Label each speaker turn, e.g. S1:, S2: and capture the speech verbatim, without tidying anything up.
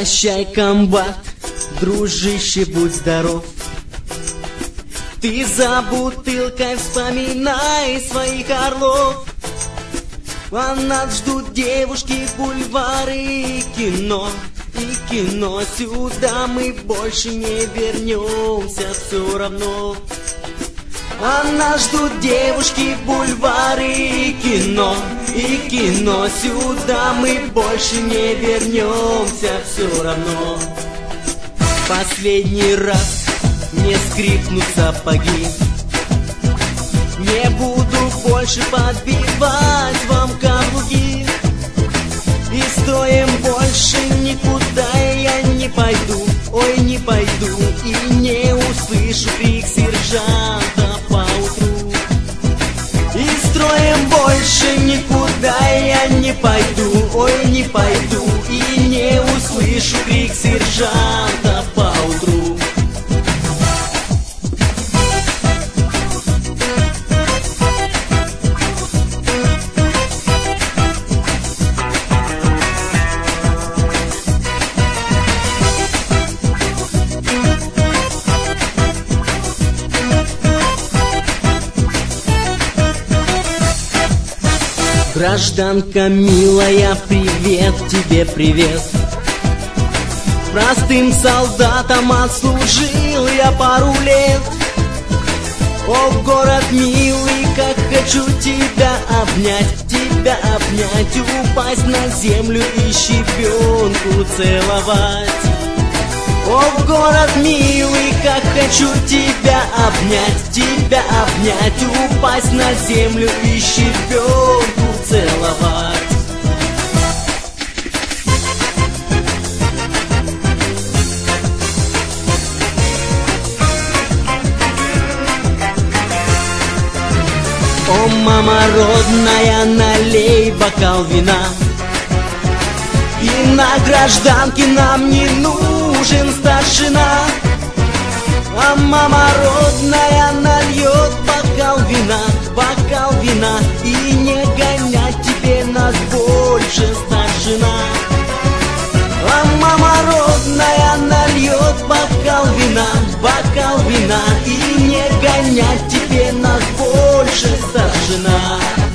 S1: Прощай, комбат, дружище, будь здоров. Ты за бутылкой вспоминай своих орлов. А нас ждут девушки, бульвары и кино. И кино, сюда мы больше не вернемся все равно. А нас ждут девушки, бульвары и кино. И кино, сюда мы больше не вернемся все равно. Последний раз не скрипнут сапоги. Не буду больше подбивать вам каблуки. И строем больше никуда я не пойду. Ой, не пойду. И не услышу крик сержанта поутру. И строем больше никуда я не пойду. Ой, не пойду. И не услышу крик сержанта поутру. Гражданка милая, привет тебе, привет. Простым солдатом отслужил я пару лет. О, город милый, как хочу тебя обнять, тебя обнять, упасть на землю и щебенку целовать. О, город милый, как хочу тебя обнять, тебя обнять, упасть на землю и щебенку целовать. О, мама родная, налей бокал вина. И на гражданке нам не нужен старшина. А мама родная нальет бокал вина, бокал вина. И не гонять тебе нас больше, старшина. А мама родная нальет бокал вина, бокал вина. И не гонять тебе нас больше, старшина.